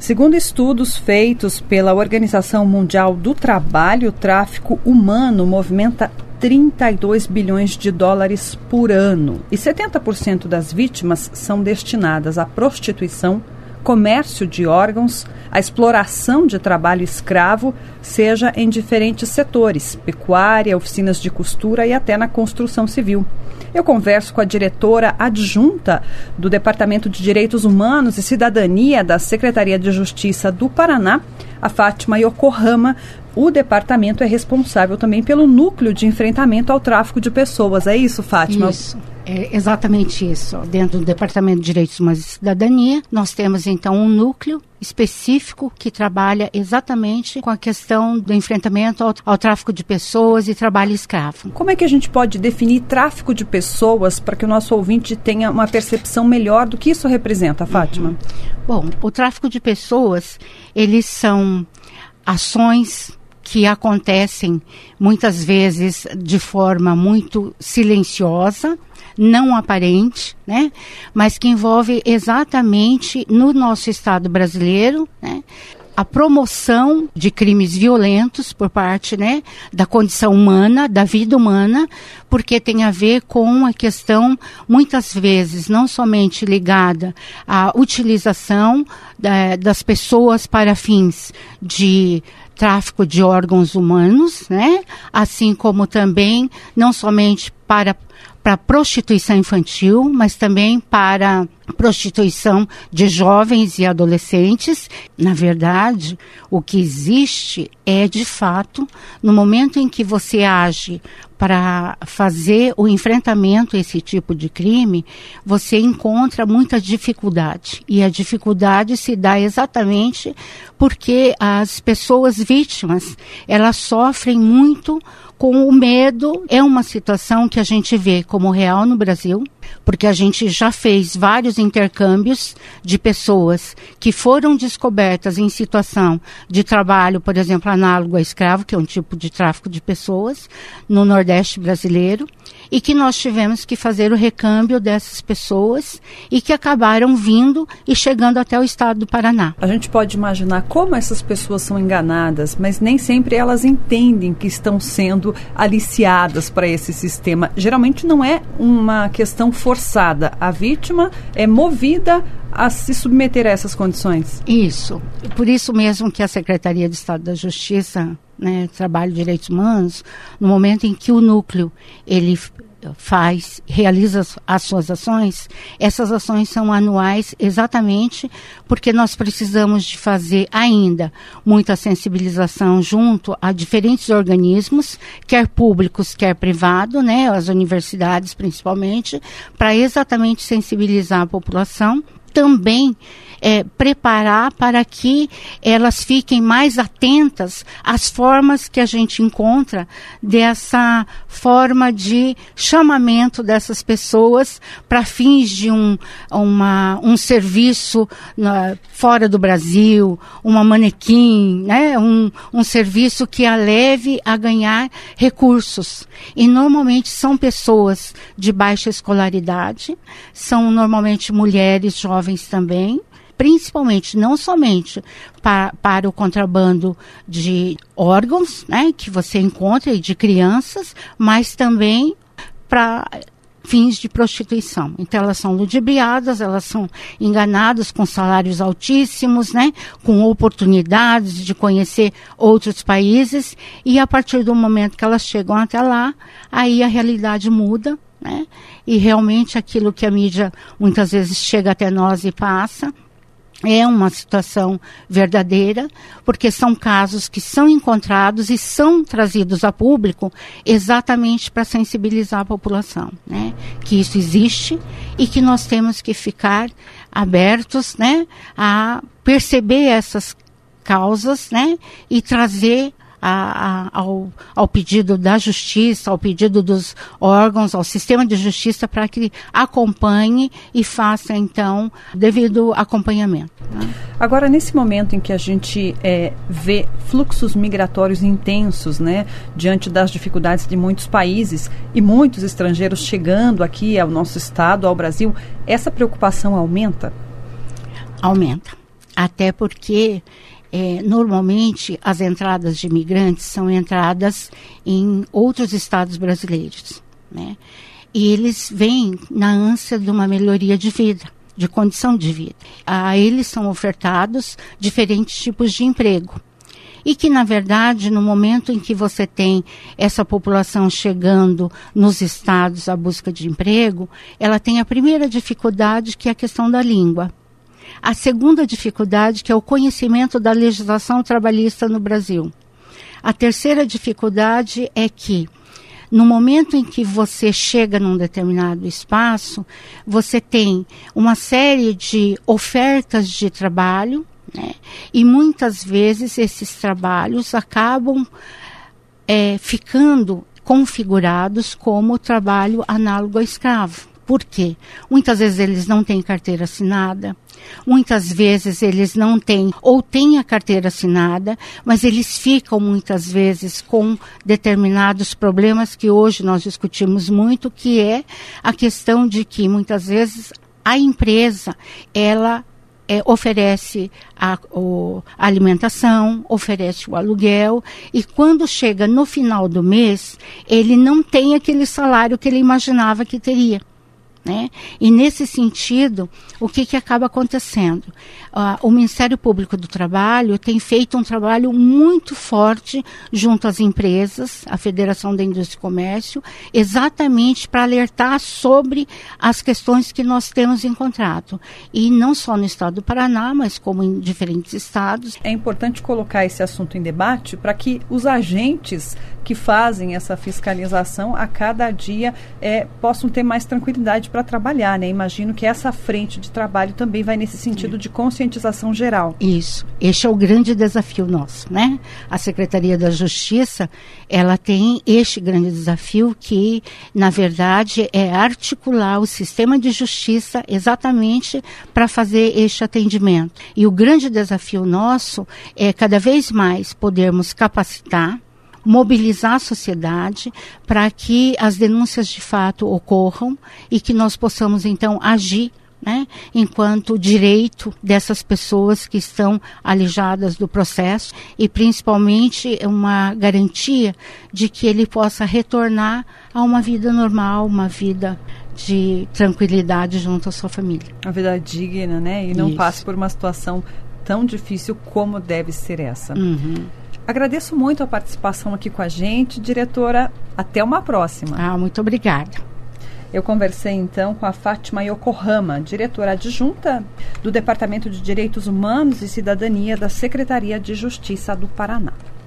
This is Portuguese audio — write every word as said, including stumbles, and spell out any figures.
Segundo estudos feitos pela Organização Mundial do Trabalho, o tráfico humano movimenta trinta e dois bilhões de dólares por ano. E setenta por cento das vítimas são destinadas à prostituição, comércio de órgãos, a exploração de trabalho escravo, seja em diferentes setores, pecuária, oficinas de costura e até na construção civil. Eu converso com a diretora adjunta do Departamento de Direitos Humanos e Cidadania da Secretaria de Justiça do Paraná, a Fátima Yokohama. O departamento é responsável também pelo núcleo de enfrentamento ao tráfico de pessoas. É isso, Fátima? Isso, é exatamente isso. Dentro do Departamento de Direitos Humanos e Cidadania, nós temos então um núcleo específico que trabalha exatamente com a questão do enfrentamento ao, ao tráfico de pessoas e trabalho escravo. Como é que a gente pode definir tráfico de pessoas para que o nosso ouvinte tenha uma percepção melhor do que isso representa, Fátima? Uhum. Bom, o tráfico de pessoas, eles são ações que acontecem muitas vezes de forma muito silenciosa, não aparente, né? Mas que envolve exatamente no nosso Estado brasileiro, né, a promoção de crimes violentos por parte, né, da condição humana, da vida humana, porque tem a ver com a questão, muitas vezes, não somente ligada à utilização da, das pessoas para fins de tráfico de órgãos humanos, né, assim como também, não somente para para prostituição infantil, mas também para prostituição de jovens e adolescentes. Na verdade, o que existe é, de fato, no momento em que você age para fazer o enfrentamento a esse tipo de crime, você encontra muita dificuldade. E a dificuldade se dá exatamente porque as pessoas vítimas, elas sofrem muito com o medo. É uma situação que a gente vê como real no Brasil, porque a gente já fez vários intercâmbios de pessoas que foram descobertas em situação de trabalho, por exemplo, análogo a escravo, que é um tipo de tráfico de pessoas, no Nordeste brasileiro, e que nós tivemos que fazer o recâmbio dessas pessoas e que acabaram vindo e chegando até o estado do Paraná. A gente pode imaginar como essas pessoas são enganadas, mas nem sempre elas entendem que estão sendo aliciadas para esse sistema. Geralmente não é uma questão forçada. A vítima é movida a se submeter a essas condições. Isso. Por isso mesmo que a Secretaria de Estado da Justiça, né, Trabalho e Direitos Humanos, no momento em que o núcleo ele faz, realiza as suas ações, essas ações são anuais exatamente porque nós precisamos de fazer ainda muita sensibilização junto a diferentes organismos, quer públicos, quer privados, né, as universidades principalmente, para exatamente sensibilizar a população. Também é, preparar para que elas fiquem mais atentas às formas que a gente encontra dessa forma de chamamento dessas pessoas para fins de um, uma, um serviço na, fora do Brasil, uma manequim, né? um, um serviço que a leve a ganhar recursos. E normalmente são pessoas de baixa escolaridade, são normalmente mulheres jovens também, principalmente, não somente para, para o contrabando de órgãos, né, que você encontra, e de crianças, mas também para fins de prostituição. Então, elas são ludibriadas, elas são enganadas com salários altíssimos, né, com oportunidades de conhecer outros países, e a partir do momento que elas chegam até lá, aí a realidade muda, né, e realmente aquilo que a mídia muitas vezes chega até nós e passa, é uma situação verdadeira, porque são casos que são encontrados e são trazidos a público exatamente para sensibilizar a população, né? Que isso existe e que nós temos que ficar abertos, né, a perceber essas causas, né, e trazer A, a, ao, ao pedido da justiça, ao pedido dos órgãos, ao sistema de justiça, para que acompanhe e faça, então, devido acompanhamento. Né? Agora, nesse momento em que a gente é, vê fluxos migratórios intensos, né, diante das dificuldades de muitos países e muitos estrangeiros chegando aqui ao nosso estado, ao Brasil, essa preocupação aumenta? Aumenta. Até porque, é, normalmente, as entradas de imigrantes são entradas em outros estados brasileiros, né? E eles vêm na ânsia de uma melhoria de vida, de condição de vida. A eles são ofertados diferentes tipos de emprego. E que, na verdade, no momento em que você tem essa população chegando nos estados à busca de emprego, ela tem a primeira dificuldade, que é a questão da língua. A segunda dificuldade, que é o conhecimento da legislação trabalhista no Brasil. A terceira dificuldade é que, no momento em que você chega num determinado espaço, você tem uma série de ofertas de trabalho, né? E muitas vezes esses trabalhos acabam é, ficando configurados como trabalho análogo a escravo. Por quê? Muitas vezes eles não têm carteira assinada, muitas vezes eles não têm, ou têm a carteira assinada, mas eles ficam muitas vezes com determinados problemas que hoje nós discutimos muito, que é a questão de que muitas vezes a empresa, ela É, oferece a, o, a alimentação, oferece o aluguel, e quando chega no final do mês, ele não tem aquele salário que ele imaginava que teria, né? E nesse sentido, o que, que acaba acontecendo? Uh, o Ministério Público do Trabalho tem feito um trabalho muito forte junto às empresas, a Federação da Indústria e Comércio, exatamente para alertar sobre as questões que nós temos encontrado. E não só no estado do Paraná, mas como em diferentes estados. É importante colocar esse assunto em debate para que os agentes que fazem essa fiscalização a cada dia é, possam ter mais tranquilidade para trabalhar, né? Imagino que essa frente de trabalho também vai nesse sentido de conscientização geral. Isso. Este é o grande desafio nosso, né? A Secretaria da Justiça, ela tem este grande desafio que, na verdade, é articular o sistema de justiça exatamente para fazer este atendimento. E o grande desafio nosso é cada vez mais podermos capacitar, mobilizar a sociedade para que as denúncias de fato ocorram e que nós possamos então agir, né, enquanto direito dessas pessoas que estão alijadas do processo, e principalmente uma garantia de que ele possa retornar a uma vida normal, uma vida de tranquilidade junto à sua família. Uma vida digna, né? E não Isso. passe por uma situação tão difícil como deve ser essa. Uhum. Agradeço muito a participação aqui com a gente, diretora. Até uma próxima. Ah, muito obrigada. Eu conversei então com a Fátima Yokohama, diretora adjunta do Departamento de Direitos Humanos e Cidadania da Secretaria de Justiça do Paraná.